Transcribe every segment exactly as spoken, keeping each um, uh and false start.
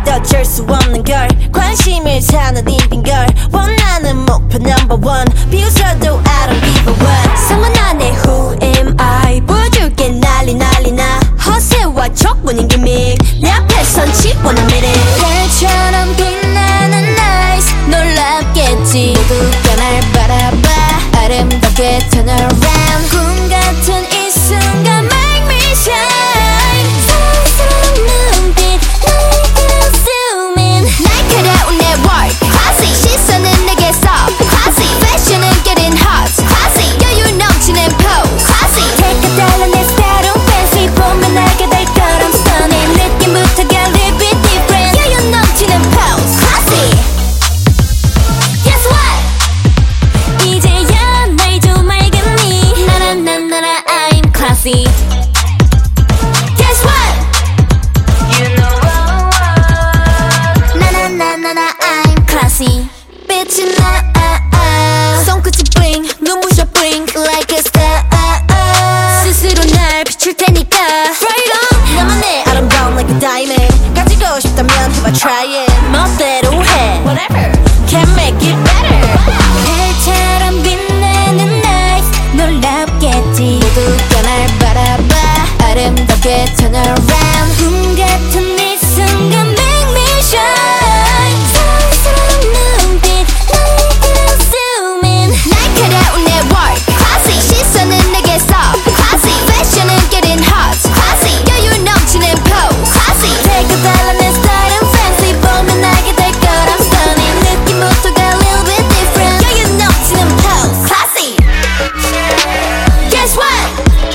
어쩔 수 없는 걸 관심을 사는 일인 걸 원하는 목표 number one 비웃어도 I don't give a what Someone 안에 who am I 보여줄게 난리 난리 나 허세와 족보는 기믹 내 앞에 선치 원한 minute 별처럼 빛나는 nice 놀랍겠지 모두가 날 바라봐 아름답게 turn around 꿈 같은 이 순간 make me shine 사랑스러운 눈빛 너에게로 zoom in 날카로운 내 work classy 시선은 내게서 classy fashion은 getting hot classy 여유 넘치는 pose classy take a 달러 내 스타일은 fancy 보면 알게 될 걸 I'm stunning 느낌부터가 a little bit different 여유 넘치는 pose classy Guess what 이제야 날 좀 알겠니 나나나나나 I'm classy Guess what You know what 나나나나나 I'm classy 빛이 나 손끝이 bling 눈부셔 blink like a star 스스로 날 비출 테니까 Right on 나만의 아름다움 like a diamond 가지고 싶다면 해봐 try it 멋대로 해 Whatever Can make it better 별처럼 빛나는 nice 놀랍겠지 모두가 날 바라봐 아름답게 turn around 꿈 같은 이 순간 make me shine 사랑스러운 눈빛 너에게로 zoom in 날카로운 내 work classy 시선은 내게서 classy fashion은 getting hot classy 여유 넘치는 pose classy take a 달러 내 스타일은 fancy 보면 알게 될 걸 I'm stunning 느낌부터가 a little bit different 여유 넘치는 pose classy Guess what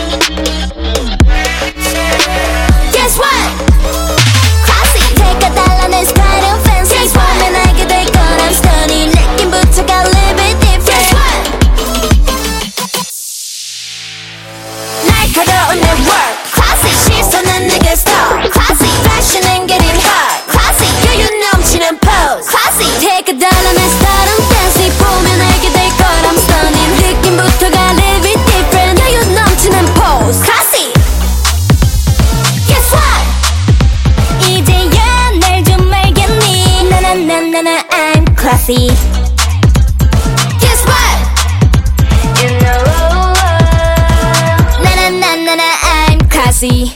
Guess what classy take a 달러 내 스타일은 fancy 보면 알게 될 걸 I'm stunning 느낌부터가 a little bit different 날카로운 내 work classy 시선은 내게서 classy fashion은 getting hot classy 여유 넘치는 pose classy take a 달러 내 스타일은 fancy 보면 알게 될 걸 I'm stunning 느낌부터가 a little bit different 여유 넘치는 pose classy Guess what 이제야 날 좀 알겠니 나나나나나 I'm classy Guess what You know 나나나나나 I'm classy